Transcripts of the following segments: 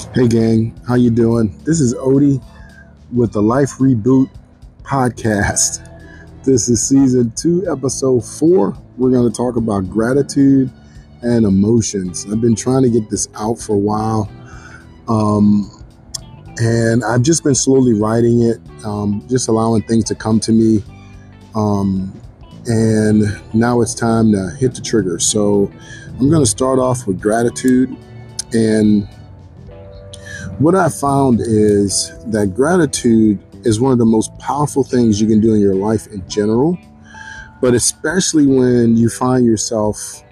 Hey gang, how you doing? This is Odie with the Life Reboot podcast. This is season 2, episode 4. We're going to talk about gratitude and emotions. I've been trying to get this out for a while, and I've just been slowly writing it, just allowing things to come to me, and now it's time to hit the trigger. So I'm going to start off with gratitude. And what I found is that gratitude is one of the most powerful things you can do in your life in general, but especially when you find yourself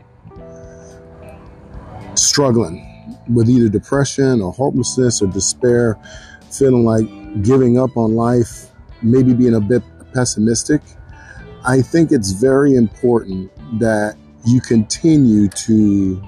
struggling with either depression or hopelessness or despair, feeling like giving up on life, maybe being a bit pessimistic. I think it's very important that you continue to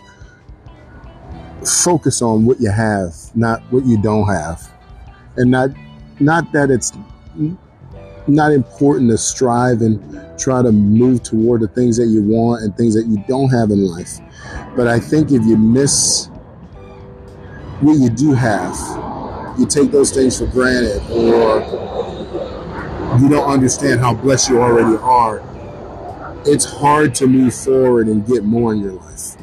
focus on what you have, not what you don't have. And not that it's not important to strive and try to move toward the things that you want and things that you don't have in life. But I think if you miss what you do have, you take those things for granted, or you don't understand how blessed you already are, it's hard to move forward and get more in your life.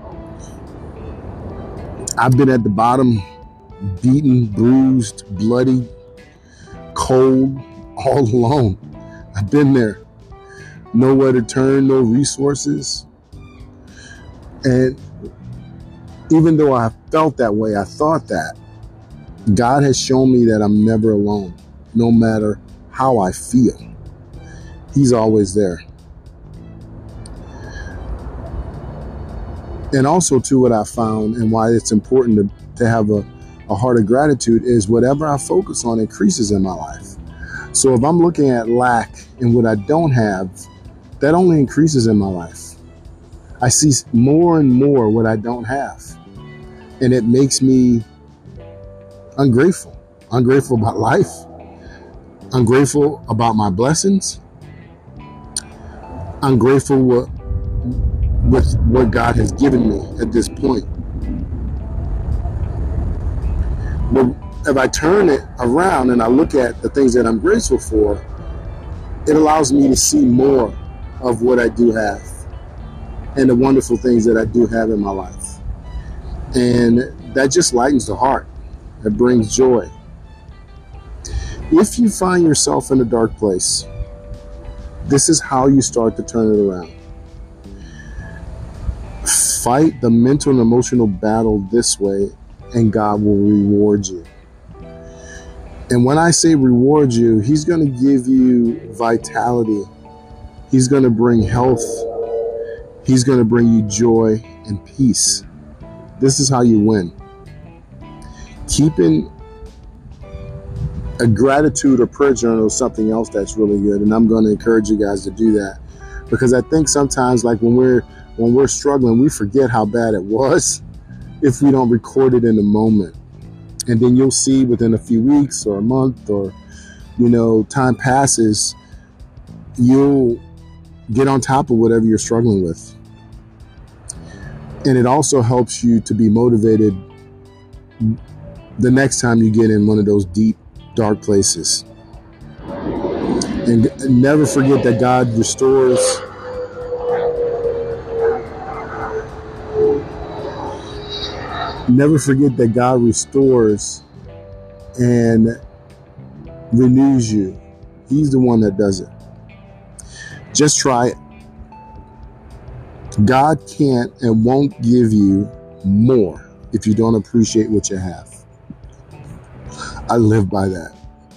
I've been at the bottom, beaten, bruised, bloody, cold, all alone. I've been there. Nowhere to turn, no resources. And even though I felt that way, I thought that, God has shown me that I'm never alone, no matter how I feel. He's always there. And also, too, what I found and why it's important to have a heart of gratitude is whatever I focus on increases in my life. So if I'm looking at lack and what I don't have, that only increases in my life. I see more and more what I don't have. And it makes me ungrateful. Ungrateful about life. Ungrateful about my blessings. Ungrateful with what God has given me at this point. But if I turn it around and I look at the things that I'm grateful for, it allows me to see more of what I do have and the wonderful things that I do have in my life. And that just lightens the heart. It brings joy. If you find yourself in a dark place, this is how you start to turn it around. Fight the mental and emotional battle this way, and God will reward you. And when I say reward you, He's going to give you vitality. He's going to bring health. He's going to bring you joy and peace. This is how you win. Keeping a gratitude or prayer journal is something else that's really good. And I'm going to encourage you guys to do that, because I think sometimes, like when we're struggling, we forget how bad it was if we don't record it in the moment. And then you'll see within a few weeks or a month, or, time passes, you'll get on top of whatever you're struggling with. And it also helps you to be motivated the next time you get in one of those deep, dark places. And never forget that God restores. Never forget that God restores and renews you. He's the one that does it. Just try it. God can't and won't give you more if you don't appreciate what you have. I live by that.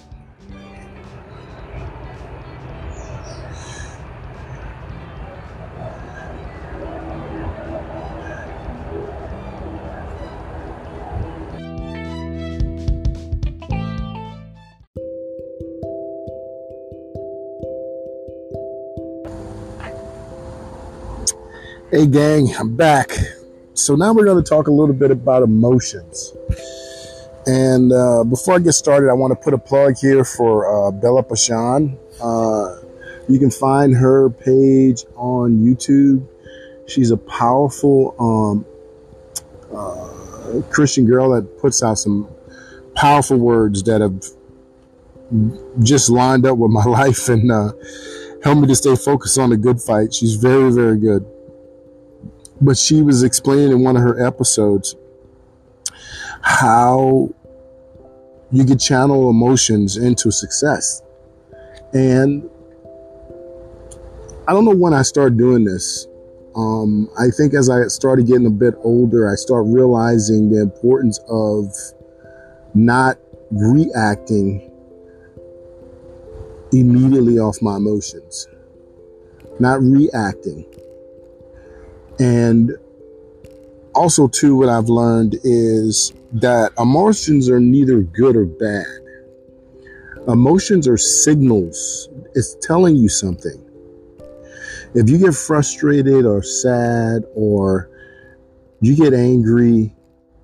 Hey gang, I'm back. So now we're going to talk a little bit about emotions. And before I get started, I want to put a plug here for Bella Pashan. You can find her page on YouTube. She's a powerful Christian girl that puts out some powerful words that have just lined up with my life and helped me to stay focused on the good fight. She's very, very good. But she was explaining in one of her episodes how you could channel emotions into success. And I don't know when I started doing this. I think as I started getting a bit older, I started realizing the importance of not reacting immediately off my emotions, not reacting. And also, too, what I've learned is that emotions are neither good or bad. Emotions are signals. It's telling you something. If you get frustrated or sad or you get angry,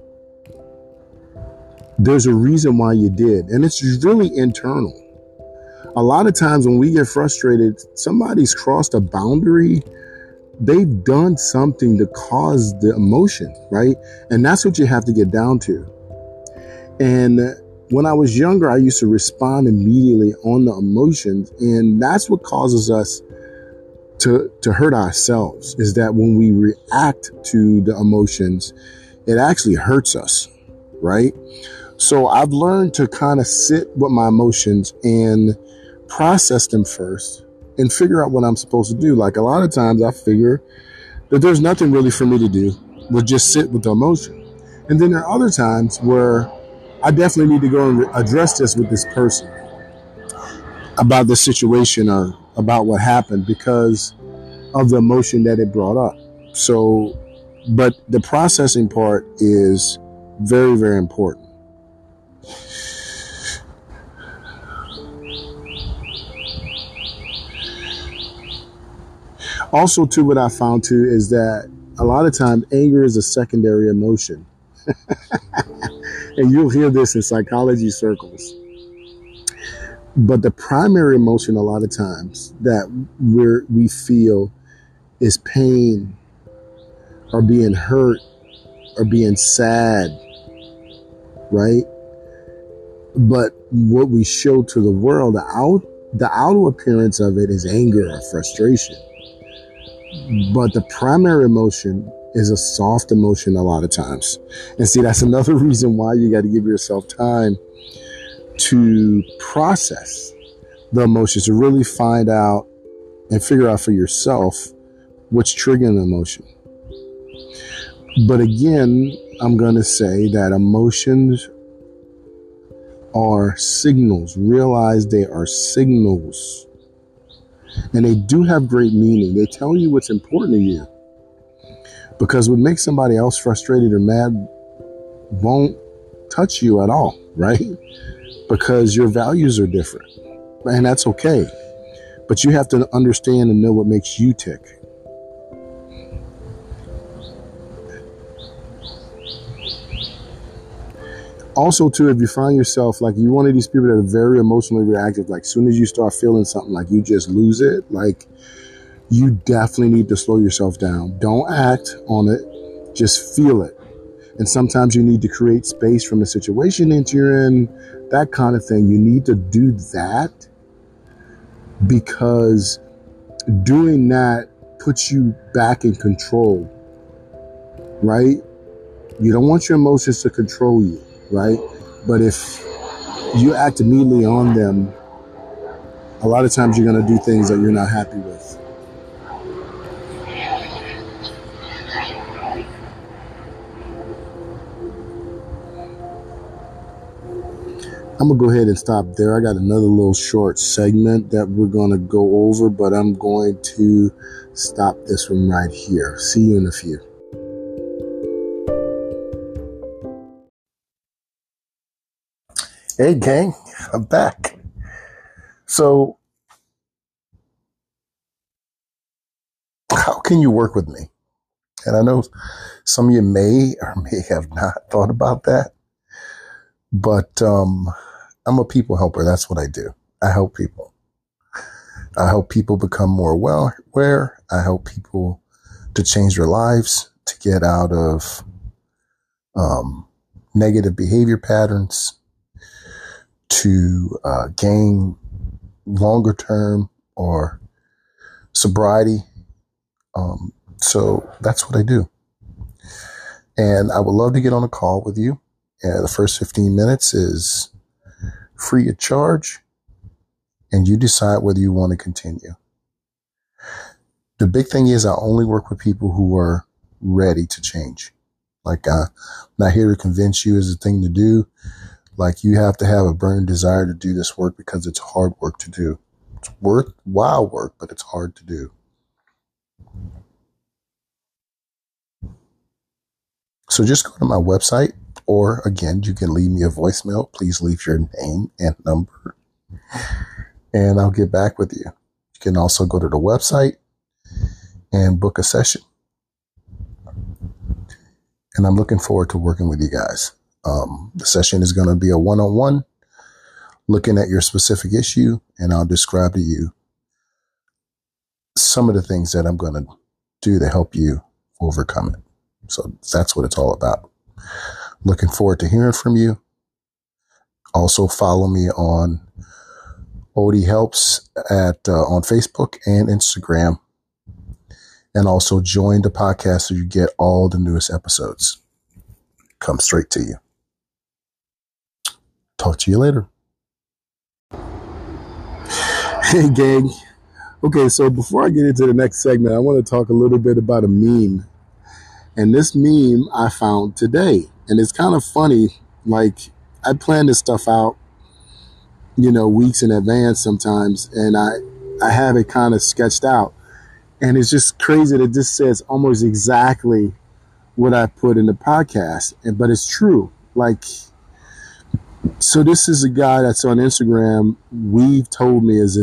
there's a reason why you did. And it's really internal. A lot of times when we get frustrated, somebody's crossed a boundary. They've done something to cause the emotion, right? And that's what you have to get down to. And when I was younger, I used to respond immediately on the emotions. And that's what causes us to hurt ourselves, is that when we react to the emotions, it actually hurts us, right? So I've learned to kind of sit with my emotions and process them first and figure out what I'm supposed to do. Like a lot of times I figure that there's nothing really for me to do, but just sit with the emotion. And then there are other times where I definitely need to go and address this with this person about the situation or about what happened because of the emotion that it brought up. So, but the processing part is very, very important. Also, too, what I found too is that a lot of times anger is a secondary emotion. And you'll hear this in psychology circles. But the primary emotion a lot of times that we feel is pain or being hurt or being sad, right? But what we show to the world, the outer appearance of it is anger or frustration. But the primary emotion is a soft emotion a lot of times. And see, that's another reason why you got to give yourself time to process the emotions, to really find out and figure out for yourself what's triggering the emotion. But again, I'm going to say that emotions are signals. Realize they are signals. And they do have great meaning. They tell you what's important to you. Because what makes somebody else frustrated or mad won't touch you at all, right? Because your values are different. And that's okay. But you have to understand and know what makes you tick. Also, too, if you find yourself like you're one of these people that are very emotionally reactive, like as soon as you start feeling something, like you just lose it, like you definitely need to slow yourself down. Don't act on it. Just feel it. And sometimes you need to create space from the situation that you're in, that kind of thing. You need to do that because doing that puts you back in control, right? You don't want your emotions to control you, right? But if you act immediately on them, a lot of times you're going to do things that you're not happy with. I'm going to go ahead and stop there. I got another little short segment that we're going to go over, but I'm going to stop this one right here. See you in a few. Hey, gang, I'm back. So, how can you work with me? And I know some of you may or may have not thought about that, but I'm a people helper. That's what I do. I help people. I help people become more aware. I help people to change their lives, to get out of negative behavior patterns to gain longer term or sobriety. So that's what I do. And I would love to get on a call with you. The first 15 minutes is free of charge, and you decide whether you want to continue. The big thing is I only work with people who are ready to change. Like, I'm not here to convince you is the thing to do. Like, you have to have a burning desire to do this work because it's hard work to do. It's worthwhile work, but it's hard to do. So just go to my website, or again, you can leave me a voicemail. Please leave your name and number, and I'll get back with you. You can also go to the website and book a session. And I'm looking forward to working with you guys. The session is going to be a one-on-one, looking at your specific issue, and I'll describe to you some of the things that I'm going to do to help you overcome it. So that's what it's all about. Looking forward to hearing from you. Also follow me on Odie Helps on Facebook and Instagram. And also join the podcast so you get all the newest episodes. Come straight to you. Talk to you later. Hey, gang. Okay, so before I get into the next segment, I want to talk a little bit about a meme. And this meme I found today. And it's kind of funny. Like, I plan this stuff out, weeks in advance sometimes. And I have it kind of sketched out. And it's just crazy that this says almost exactly what I put in the podcast. But it's true. Like, so this is a guy that's on Instagram. We've told me is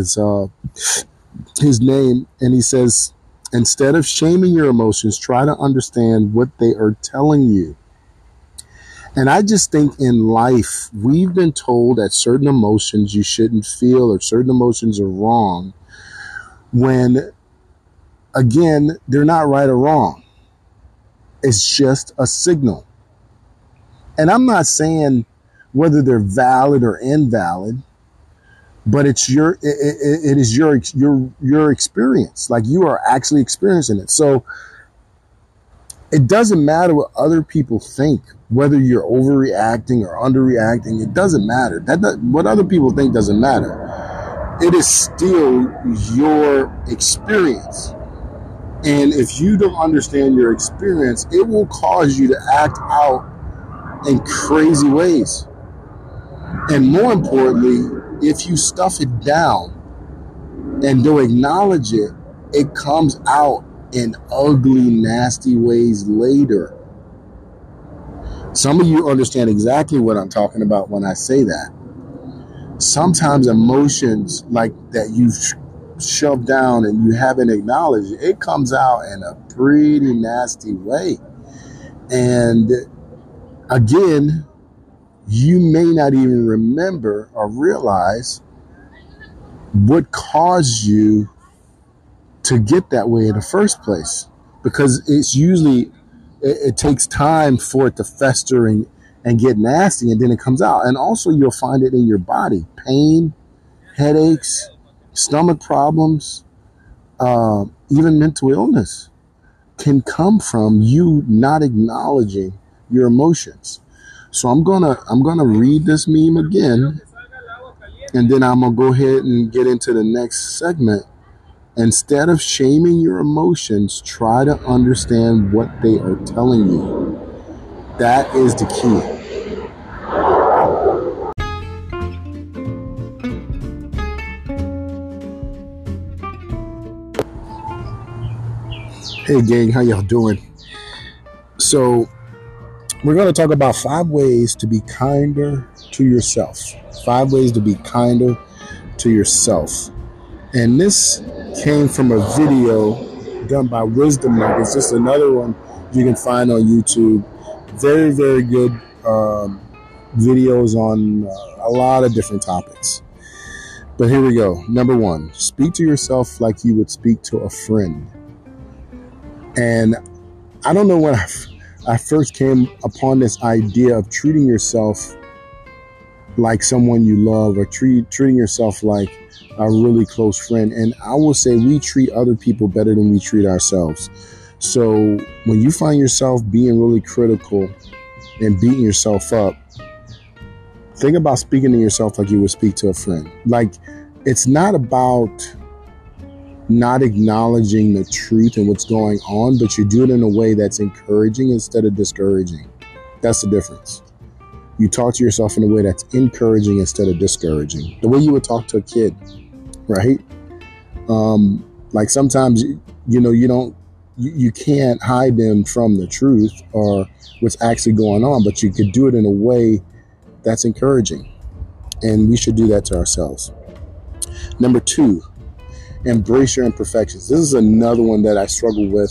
his name. And he says, instead of shaming your emotions, try to understand what they are telling you. And I just think in life, we've been told that certain emotions you shouldn't feel or certain emotions are wrong when, again, they're not right or wrong. It's just a signal. And I'm not saying whether they're valid or invalid, but it is your experience. Like, you are actually experiencing it. So it doesn't matter what other people think, whether you're overreacting or underreacting. It doesn't matter. What other people think doesn't matter. It is still your experience. And if you don't understand your experience, it will cause you to act out in crazy ways. And more importantly, if you stuff it down and don't acknowledge it, it comes out in ugly, nasty ways later. Some of you understand exactly what I'm talking about when I say that. Sometimes emotions like that you've shoved down and you haven't acknowledged, it comes out in a pretty nasty way. And again, you may not even remember or realize what caused you to get that way in the first place, because it's usually, it takes time for it to fester and get nasty, and then it comes out. And also you'll find it in your body. Pain, headaches, stomach problems, even mental illness can come from you not acknowledging your emotions. So I'm gonna read this meme again, and then I'm gonna go ahead and get into the next segment. Instead of shaming your emotions, try to understand what they are telling you. That is the key. Hey gang, how y'all doing? So we're going to talk about 5 ways to be kinder to yourself. 5 ways to be kinder to yourself. And this came from a video done by Wisdom Nuggets. Just another one you can find on YouTube. Very, very good videos on a lot of different topics. But here we go. Number 1, speak to yourself like you would speak to a friend. And I don't know when I first came upon this idea of treating yourself like someone you love, or treating yourself like a really close friend. And I will say we treat other people better than we treat ourselves. So when you find yourself being really critical and beating yourself up, think about speaking to yourself like you would speak to a friend. Like, it's not about not acknowledging the truth and what's going on, but you do it in a way that's encouraging instead of discouraging. That's the difference. You talk to yourself in a way that's encouraging instead of discouraging. The way you would talk to a kid, right? Like sometimes, you can't hide them from the truth or what's actually going on, but you could do it in a way that's encouraging. And we should do that to ourselves. Number 2, embrace your imperfections. This is another one that I struggle with.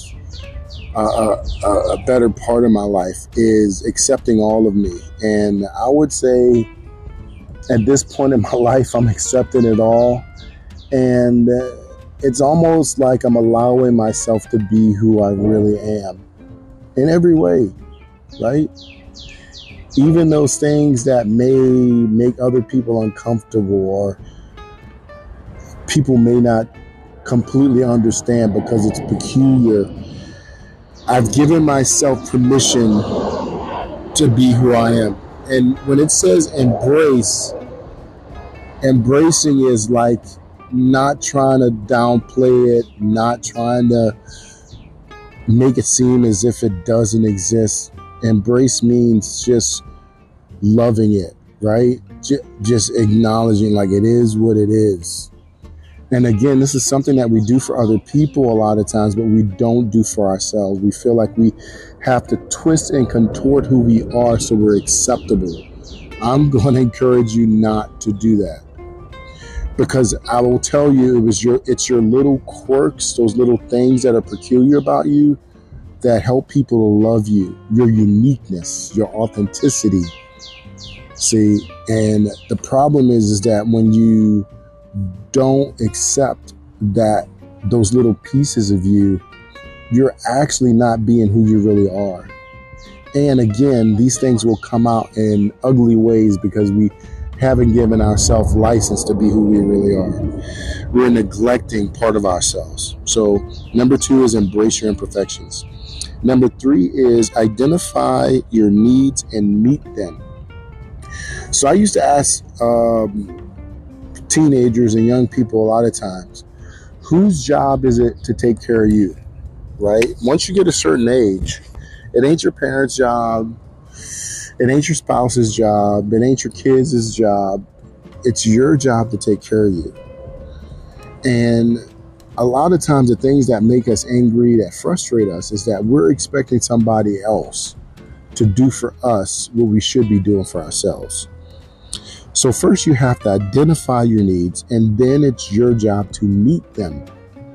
A better part of my life is accepting all of me. And I would say at this point in my life, I'm accepting it all. And it's almost like I'm allowing myself to be who I really am in every way, right? Even those things that may make other people uncomfortable or people may not completely understand because it's peculiar. I've given myself permission to be who I am. And when it says embrace, embracing is like not trying to downplay it, not trying to make it seem as if it doesn't exist. Embrace means just loving it, right? Just acknowledging like it is what it is. And again, this is something that we do for other people a lot of times, but we don't do for ourselves. We feel like we have to twist and contort who we are so we're acceptable. I'm going to encourage you not to do that. Because I will tell you, it's your little quirks, those little things that are peculiar about you that help people to love you, your uniqueness, your authenticity. See, and the problem is that when you don't accept that those little pieces of you, you're actually not being who you really are. And again, these things will come out in ugly ways because we haven't given ourselves license to be who we really are. We're neglecting part of ourselves. So number 2 is embrace your imperfections. Number 3 is identify your needs and meet them. So I used to ask teenagers and young people a lot of times, whose job is it to take care of you, right? Once you get a certain age, it ain't your parents' job, it ain't your spouse's job, it ain't your kids' job. It's your job to take care of you. And a lot of times the things that make us angry, that frustrate us, is that we're expecting somebody else to do for us what we should be doing for ourselves. So first you have to identify your needs, and then it's your job to meet them.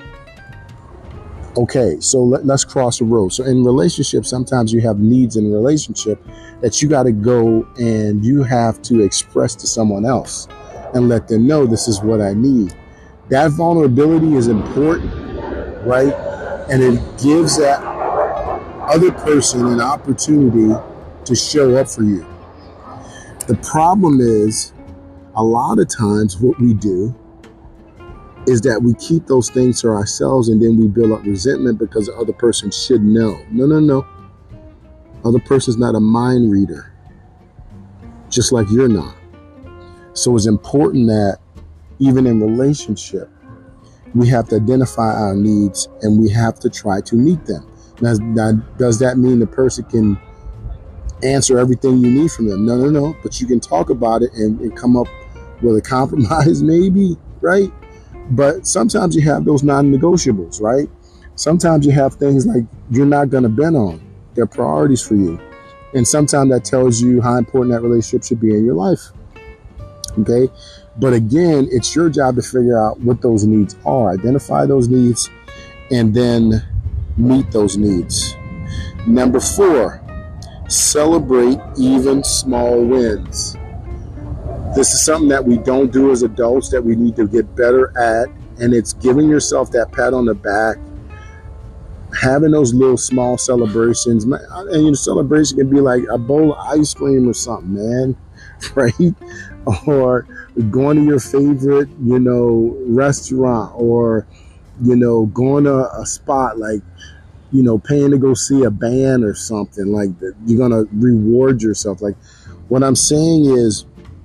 Okay, so let's cross the road. So in relationships, sometimes you have needs in a relationship that you got to go and you have to express to someone else and let them know this is what I need. That vulnerability is important, right? And it gives that other person an opportunity to show up for you. The problem is, a lot of times what we do is that we keep those things to ourselves and then we build up resentment because the other person should know. No. Other person's not a mind reader, just like you're not. So it's important that even in relationship, we have to identify our needs and we have to try to meet them. Now, does that mean the person can answer everything you need from them? No. But you can talk about it and come up with a compromise maybe, right? But sometimes you have those non-negotiables, right? Sometimes you have things like you're not going to bend on. They're priorities for you. And sometimes that tells you how important that relationship should be in your life. Okay? But again, it's your job to figure out what those needs are. Identify those needs and then meet those needs. Number 4, celebrate even small wins. This is something that we don't do as adults that we need to get better at. And it's giving yourself that pat on the back, having those little small celebrations, and your celebration can be like a bowl of ice cream or something, man, right? Or going to your favorite, restaurant, or, going to a spot like, paying to go see a band or something like that. You're going to reward yourself. Like, what I'm saying is,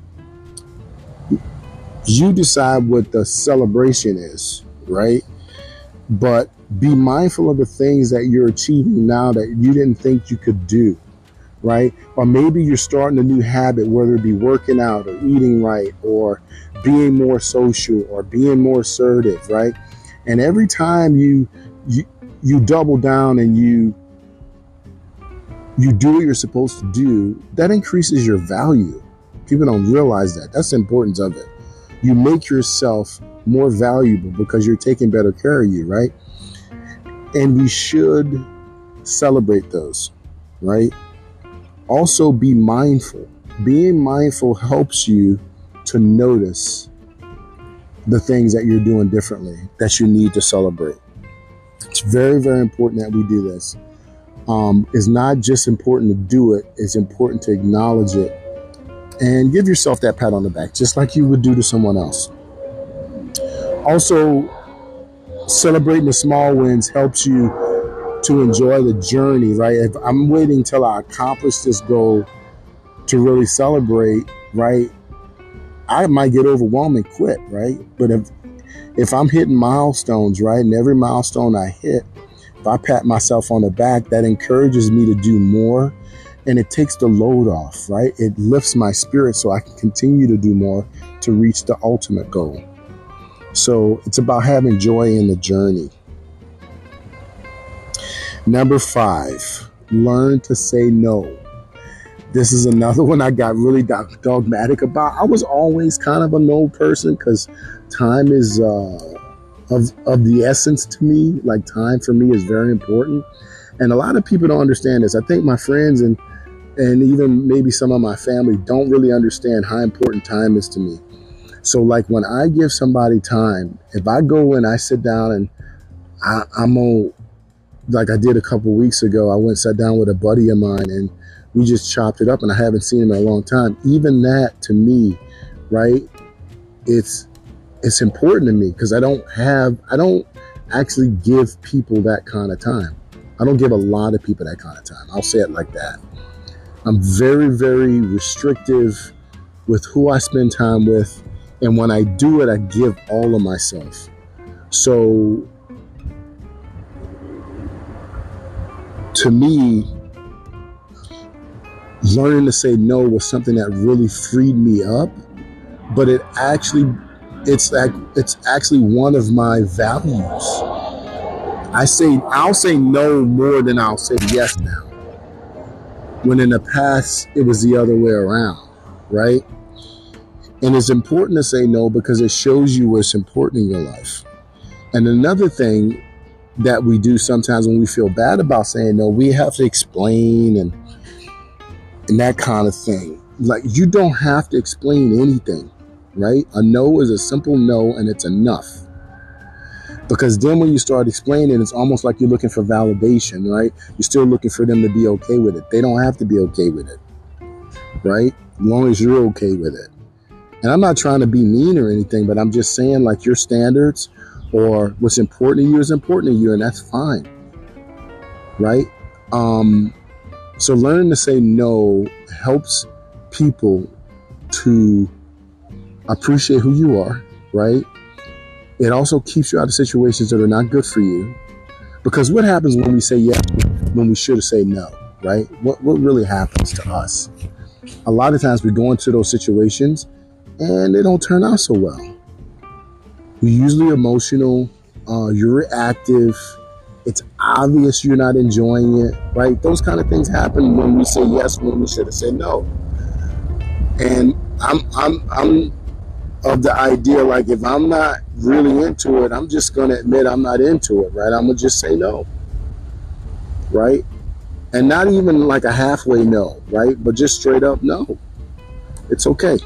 you decide what the celebration is, right? But be mindful of the things that you're achieving now that you didn't think you could do, right? Or maybe you're starting a new habit, whether it be working out or eating right or being more social or being more assertive, right? And every time you double down and you do what you're supposed to do, that increases your value. People don't realize that. That's the importance of it. You make yourself more valuable because you're taking better care of you, right? And we should celebrate those, right? Also, be mindful. Being mindful helps you to notice the things that you're doing differently that you need to celebrate. It's very, very important that we do this. It's not just important to do it, it's important to acknowledge it and give yourself that pat on the back, just like you would do to someone else. Also, celebrating the small wins helps you to enjoy the journey, right? If I'm waiting till I accomplish this goal to really celebrate, right, I might get overwhelmed and quit, right? But if I'm hitting milestones, right, and every milestone I hit, if I pat myself on the back, that encourages me to do more, and it takes the load off, right? It lifts my spirit so I can continue to do more to reach the ultimate goal. So it's about having joy in the journey. Number 5, learn to say no. This is another one I got really dogmatic about. I was always kind of a no person because time is of the essence to me. Like, time for me is very important. And a lot of people don't understand this. I think my friends and even maybe some of my family don't really understand how important time is to me. So like, when I give somebody time, if I go and I sit down and I'm on, like I did a couple weeks ago, I went and sat down with a buddy of mine and we just chopped it up, and I haven't seen him in a long time. Even that, to me, right, it's important to me because I don't actually give people that kind of time. I don't give a lot of people that kind of time. I'll say it like that. I'm very, very restrictive with who I spend time with. And when I do it, I give all of myself. So to me, learning to say no was something that really freed me up. But it's actually one of my values. I'll say no more than I'll say yes now. When in the past, it was the other way around, right? And it's important to say no because it shows you what's important in your life. And another thing that we do sometimes when we feel bad about saying no, we have to explain and that kind of thing. Like, you don't have to explain anything, right? A no is a simple no, and it's enough. Because then when you start explaining, it's almost like you're looking for validation, right? You're still looking for them to be okay with it. They don't have to be okay with it, right? As long as you're okay with it. And I'm not trying to be mean or anything, but I'm just saying, like, your standards or what's important to you is important to you, and that's fine, right? So learning to say no helps people to appreciate who you are, right? It also keeps you out of situations that are not good for you. Because what happens when we say yes when we should have said no, right? What really happens to us? A lot of times we go into those situations and they don't turn out so well. You're usually emotional, you're reactive, it's obvious you're not enjoying it, right? Those kind of things happen when we say yes when we should have said no. And I'm of the idea, like, if I'm not really into it, I'm just going to admit I'm not into it, right? I'm going to just say no, right? And not even like a halfway no, right? But just straight up no. It's okay.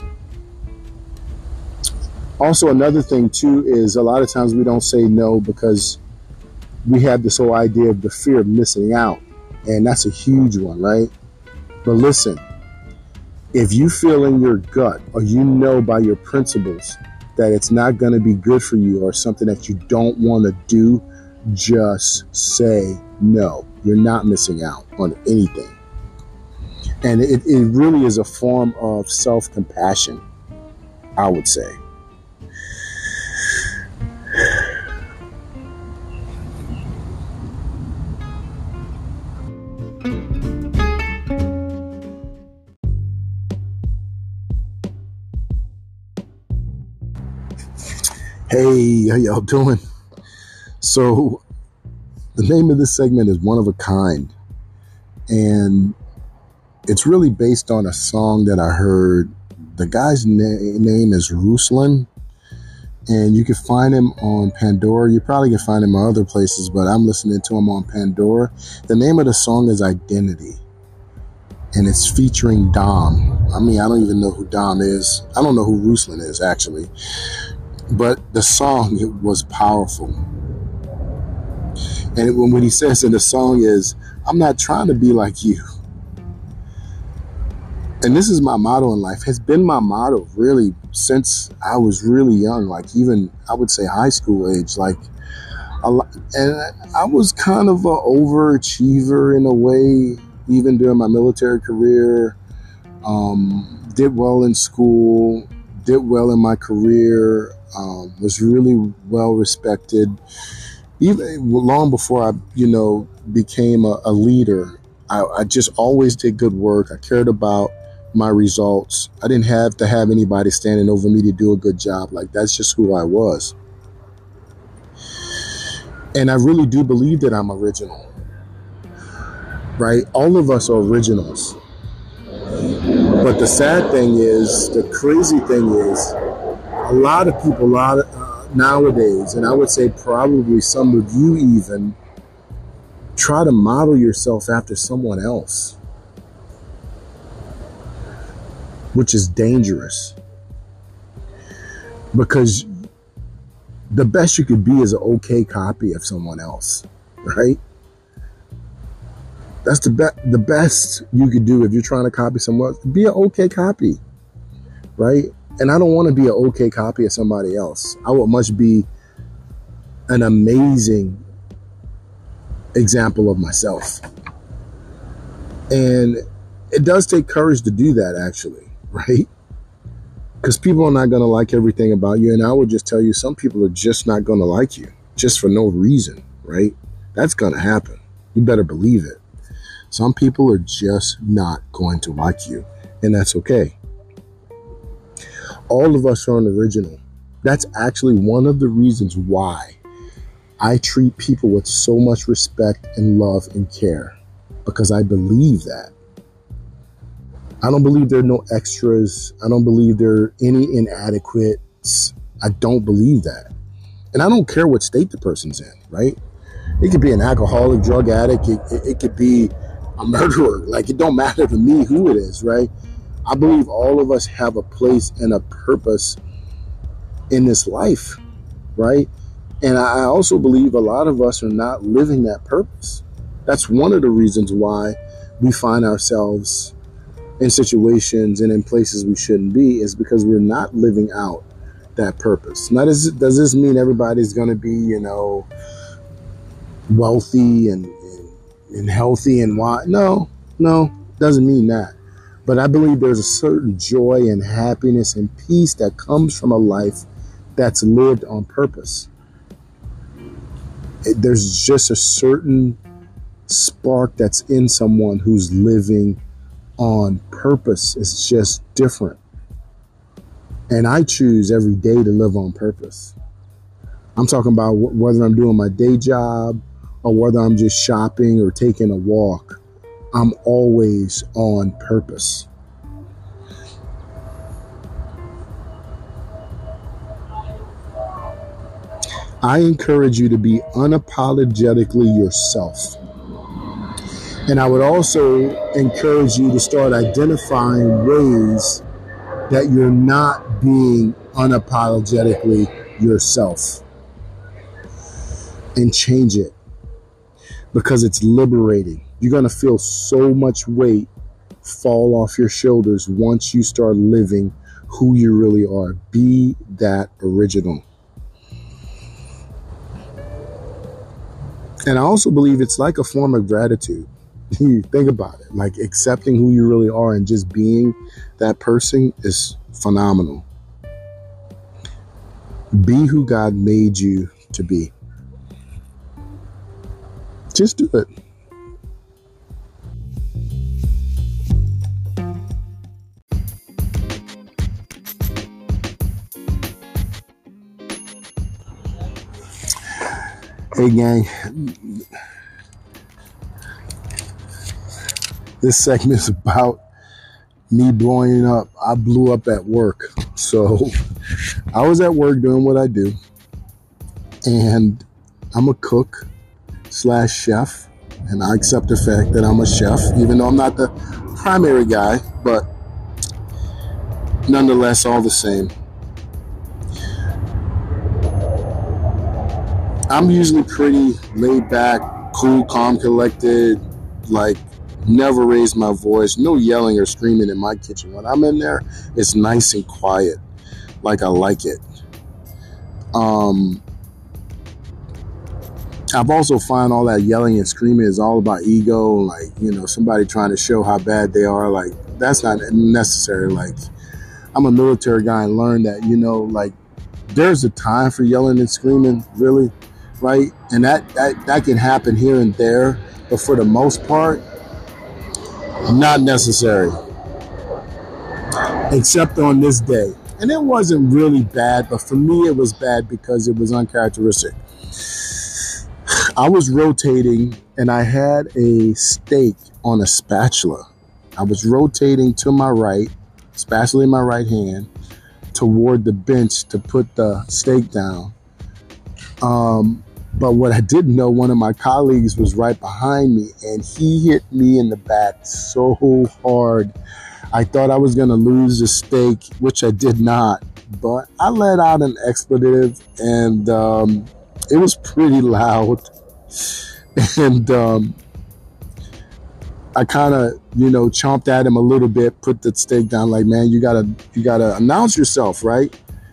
Also, another thing too is a lot of times we don't say no because we have this whole idea of the fear of missing out, and that's a huge one, right? But listen, if you feel in your gut or you know by your principles that it's not going to be good for you or something that you don't want to do, just say no. You're not missing out on anything. And it really is a form of self-compassion, I would say. Hey, how y'all doing? So the name of this segment is One of a Kind. And it's really based on a song that I heard. The guy's name is Ruslan. And you can find him on Pandora. You probably can find him on other places, but I'm listening to him on Pandora. The name of the song is Identity. And it's featuring Dom. I mean, I don't even know who Dom is. I don't know who Ruslan is, actually. But the song, it was powerful. And when he says in the song is, I'm not trying to be like you. And this is my motto in life, has been my motto really since I was really young, like even I would say high school age, like a lot. And I was kind of an overachiever in a way, even during my military career. Did well in school, did well in my career. Was really well respected. Even long before I, became a leader, I just always did good work. I cared about my results. I didn't have to have anybody standing over me to do a good job. Like, that's just who I was. And I really do believe that I'm original, right? All of us are originals. But the sad thing is, the crazy thing is, a lot of people, nowadays, and I would say probably some of you even, try to model yourself after someone else, which is dangerous. Because the best you could be is an okay copy of someone else, right? That's the best you could do if you're trying to copy someone else. Be an okay copy, right? And I don't want to be an okay copy of somebody else. I would much be an amazing example of myself. And it does take courage to do that, actually, right? Because people are not going to like everything about you. And I would just tell you, some people are just not going to like you, just for no reason, right? That's going to happen. You better believe it. Some people are just not going to like you, and that's okay. All of us are an original. That's actually one of the reasons why I treat people with so much respect and love and care, because I believe that. I don't believe there are no extras. I don't believe there are any inadequates. I don't believe that. And I don't care what state the person's in, right? It could be an alcoholic, drug addict. It could be a murderer. Like, it don't matter to me who it is, right? I believe all of us have a place and a purpose in this life, right? And I also believe a lot of us are not living that purpose. That's one of the reasons why we find ourselves in situations and in places we shouldn't be, is because we're not living out that purpose. Now, does this mean everybody's going to be, wealthy and healthy and wise? No, doesn't mean that. But I believe there's a certain joy and happiness and peace that comes from a life that's lived on purpose. There's just a certain spark that's in someone who's living on purpose. It's just different. And I choose every day to live on purpose. I'm talking about whether I'm doing my day job or whether I'm just shopping or taking a walk. I'm always on purpose. I encourage you to be unapologetically yourself. And I would also encourage you to start identifying ways that you're not being unapologetically yourself, and change it. because it's liberating. You're going to feel so much weight fall off your shoulders once you start living who you really are. Be that original. And I also believe it's like a form of gratitude. You think about it, like accepting who you really are and just being that person is phenomenal. Be who God made you to be. Just do it. Hey gang, this segment is about me blowing up. I blew up at work. So I was at work doing what I do, and I'm a cook / chef, and I accept the fact that I'm a chef, even though I'm not the primary guy, but nonetheless, all the same. I'm usually pretty laid back, cool, calm, collected, like never raise my voice, no yelling or screaming in my kitchen. When I'm in there, it's nice and quiet, like I like it. I've also found all that yelling and screaming is all about ego, like, somebody trying to show how bad they are. Like, that's not necessary. Like, I'm a military guy and learned that, like, there's a time for yelling and screaming, really, right? And that can happen here and there, but for the most part, not necessary. Except on this day. And it wasn't really bad, but for me it was bad because it was uncharacteristic. I was rotating and I had a steak on a spatula. I was rotating to my right, spatula in my right hand, toward the bench to put the steak down. But what I didn't know, one of my colleagues was right behind me, and he hit me in the back so hard. I thought I was going to lose the steak, which I did not. But I let out an expletive, and it was pretty loud. And I kind of, chomped at him a little bit, put the steak down, like, man, you gotta announce yourself, right?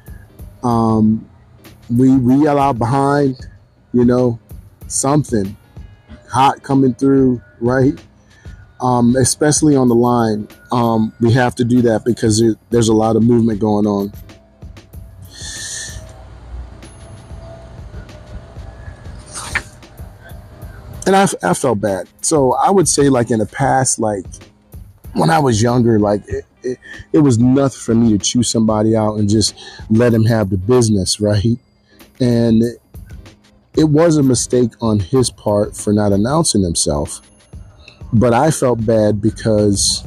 We yell out behind, something hot coming through, right? Especially on the line. We have to do that because there's a lot of movement going on. And I felt bad. So I would say, like, in the past, like when I was younger, like it was nothing for me to chew somebody out and just let him have the business, right? And it was a mistake on his part for not announcing himself. But I felt bad because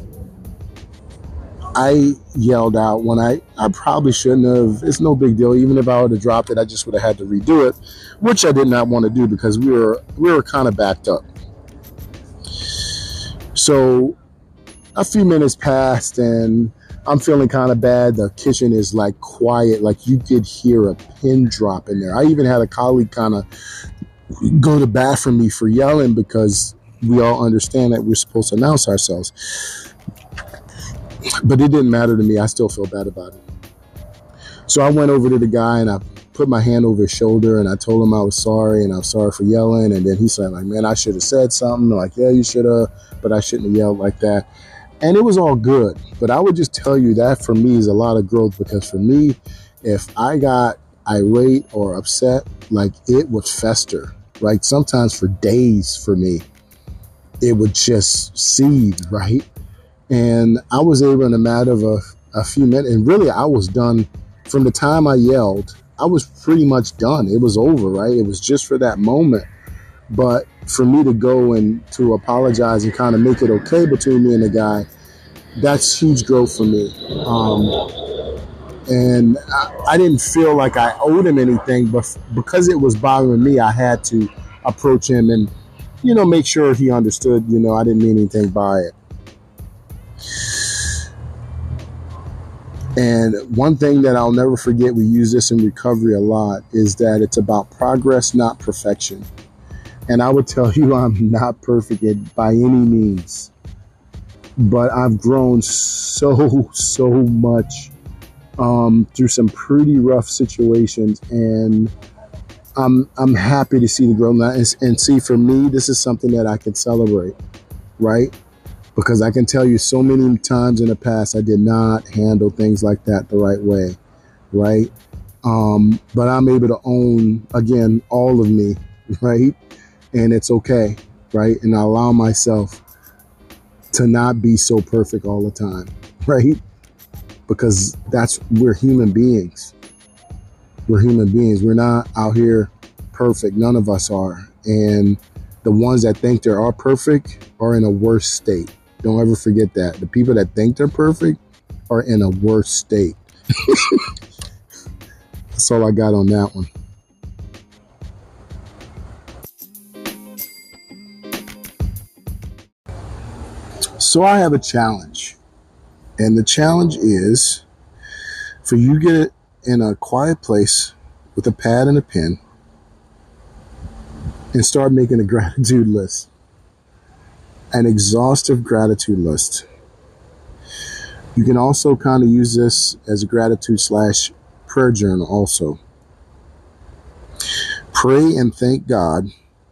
I yelled out when I probably shouldn't have. It's no big deal. Even if I would have dropped it, I just would have had to redo it, which I did not want to do because we were kind of backed up. So a few minutes passed and I'm feeling kind of bad. The kitchen is like quiet, like you could hear a pin drop in there. I even had a colleague kind of go to bat for me for yelling because we all understand that we're supposed to announce ourselves. But it didn't matter to me. I still feel bad about it. So I went over to the guy and I put my hand over his shoulder and I told him I was sorry and I'm sorry for yelling. And then he said, like, man, I should have said something. Like, yeah, you should have, but I shouldn't have yelled like that. And it was all good. But I would just tell you that for me is a lot of growth, because for me, if I got irate or upset, like, it would fester, right? Sometimes for days for me, it would just seed, right? And I was able in a matter of a few minutes, and really I was done from the time I yelled. I was pretty much done. It was over, right? It was just for that moment. But for me to go and to apologize and kind of make it okay between me and the guy, that's huge growth for me. And I didn't feel like I owed him anything, but because it was bothering me, I had to approach him and, make sure he understood, I didn't mean anything by it. And one thing that I'll never forget, we use this in recovery a lot, is that it's about progress, not perfection. And I would tell you I'm not perfect by any means, but I've grown so much through some pretty rough situations, and I'm happy to see the growth now. And see, for me, this is something that I can celebrate, right? Because I can tell you so many times in the past I did not handle things like that the right way, right? But I'm able to own, again, all of me, right? And it's okay, right? And I allow myself to not be so perfect all the time, right? Because we're human beings. We're human beings. We're not out here perfect. None of us are. And the ones that think they are perfect are in a worse state. Don't ever forget that. The people that think they're perfect are in a worse state. That's all I got on that one. So I have a challenge. And the challenge is for you to get in a quiet place with a pad and a pen and start making a gratitude list. An exhaustive gratitude list. You can also kind of use this as a gratitude / prayer journal also. Pray and thank God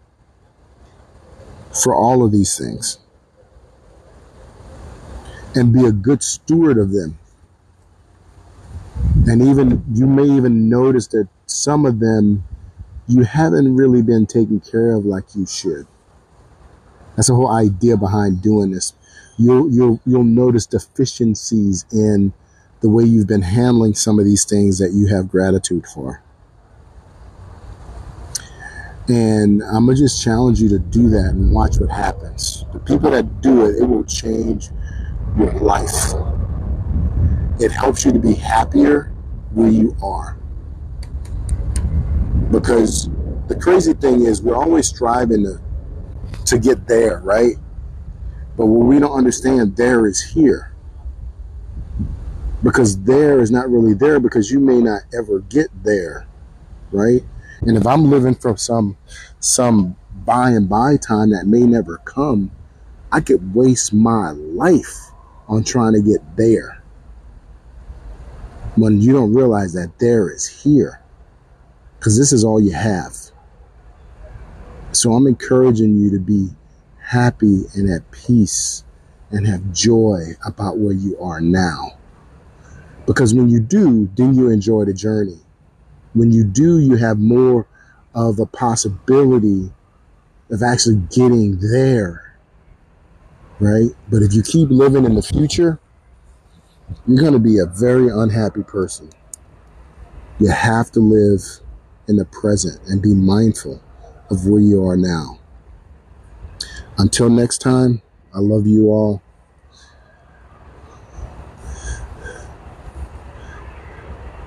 for all of these things. And be a good steward of them. And you may even notice that some of them you haven't really been taken care of like you should. That's the whole idea behind doing this. You'll notice deficiencies in the way you've been handling some of these things that you have gratitude for. And I'm going to just challenge you to do that and watch what happens. The people that do it, it will change your life. It helps you to be happier where you are. Because the crazy thing is we're always striving to get there, right? But what we don't understand, there is here. Because there is not really there because you may not ever get there, right? And if I'm living from some by and by time that may never come, I could waste my life on trying to get there. When you don't realize that there is here. Because this is all you have. So I'm encouraging you to be happy and at peace and have joy about where you are now. Because when you do, then you enjoy the journey. When you do, you have more of a possibility of actually getting there, right? But if you keep living in the future, you're going to be a very unhappy person. You have to live in the present and be mindful of where you are now. Until next time, I love you all.